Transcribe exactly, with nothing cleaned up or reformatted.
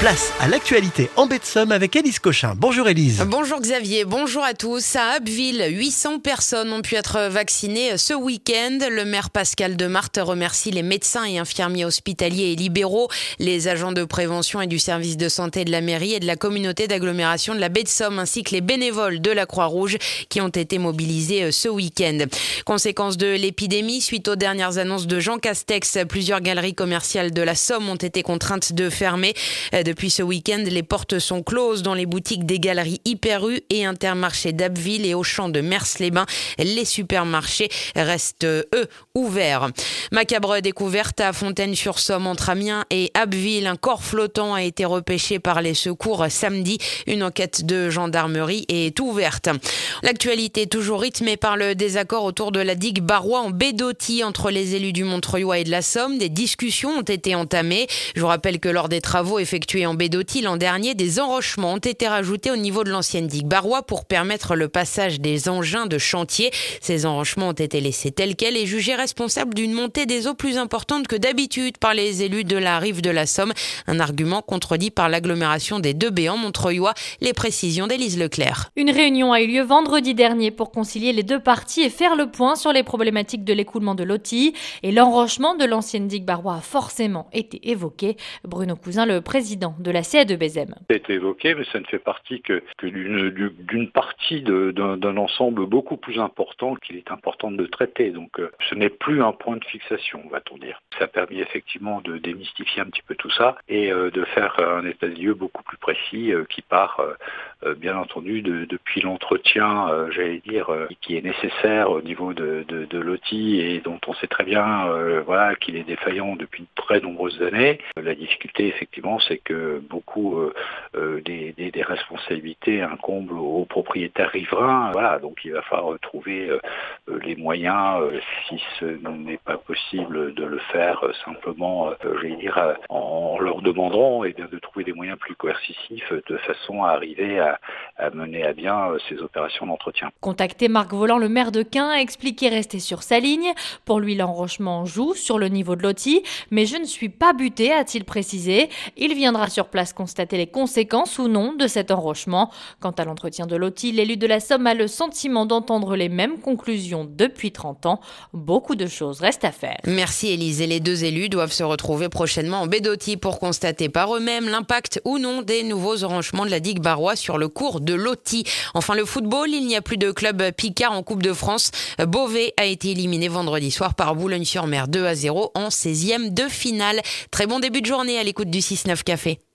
Place à l'actualité en baie de Somme avec Élise Cochin. Bonjour Élise. Bonjour Xavier, bonjour à tous. À Abbeville, huit cents personnes ont pu être vaccinées ce week-end. Le maire Pascal Demarthe remercie les médecins et infirmiers hospitaliers et libéraux, les agents de prévention et du service de santé de la mairie et de la communauté d'agglomération de la baie de Somme, ainsi que les bénévoles de la Croix-Rouge qui ont été mobilisés ce week-end. Conséquence de l'épidémie, suite aux dernières annonces de Jean Castex, plusieurs galeries commerciales de la Somme ont été contraintes de fermer. Depuis ce week-end, les portes sont closes dans les boutiques des galeries Hyper U et Intermarché d'Abbeville et Auchan de Mers-les-Bains. Les supermarchés restent, eux, ouverts. Macabre découverte à Fontaine-sur-Somme entre Amiens et Abbeville. Un corps flottant a été repêché par les secours samedi. Une enquête de gendarmerie est ouverte. L'actualité est toujours rythmée par le désaccord autour de la digue Barrois en baie d'Authie entre les élus du Montreuilois et de la Somme. Des discussions ont été entamées. Je vous rappelle que lors des travaux effectués en baie d'Authie l'an dernier, des enrochements ont été rajoutés au niveau de l'ancienne digue Barrois pour permettre le passage des engins de chantier. Ces enrochements ont été laissés tels quels et jugés responsables d'une montée des eaux plus importante que d'habitude par les élus de la rive de la Somme. Un argument contredit par l'agglomération des deux baies en Montreuilois. Les précisions d'Élise Leclerc. Une réunion a eu lieu vendredi dernier pour concilier les deux parties et faire le point sur les problématiques de l'écoulement de l'Authie. Et l'enrochement de l'ancienne digue Barrois a forcément été évoqué. Bruno Cousin, le président de la C A deux B Z E M. Ça a été évoqué, mais ça ne fait partie que, que d'une, d'une partie de, d'un, d'un ensemble beaucoup plus important qu'il est important de traiter. Donc euh, ce n'est plus un point de fixation, va-t-on dire. Ça a permis effectivement de démystifier un petit peu tout ça et euh, de faire un état de lieu beaucoup plus précis euh, qui part euh, bien entendu de, depuis l'entretien, euh, j'allais dire, euh, qui est nécessaire au niveau de, de, de l'Authie et dont on sait très bien euh, voilà, qu'il est défaillant depuis de très nombreuses années. La difficulté effectivement, c'est que beaucoup euh, euh, des, des, des responsabilités incombent aux propriétaires riverains. Voilà, donc il va falloir trouver euh, les moyens, euh, si ce n'est pas possible de le faire euh, simplement, euh, j'allais dire, euh, en leur demandant eh bien, de trouver des moyens plus coercitifs de façon à arriver à, à mener à bien euh, ces opérations d'entretien. Contacté, Marc Voland, le maire de Caen, a expliqué rester sur sa ligne. Pour lui, l'enrochement joue sur le niveau de l'Authie, mais je ne suis pas buté, a-t-il précisé. Il viendra sur place constater les conséquences ou non de cet enrochement. Quant à l'entretien de l'Authie, l'élu de la Somme a le sentiment d'entendre les mêmes conclusions depuis trente ans. Beaucoup de choses restent à faire. Merci Élise. Et les deux élus doivent se retrouver prochainement en baie d'Authie pour constater par eux-mêmes l'impact ou non des nouveaux enrochements de la digue Barrois sur le cours de l'Authie. Enfin, le football, il n'y a plus de club Picard en Coupe de France. Beauvais a été éliminé vendredi soir par Boulogne-sur-Mer deux à zéro en seizième de finale. Très bon début de journée à l'écoute du six neuf Café.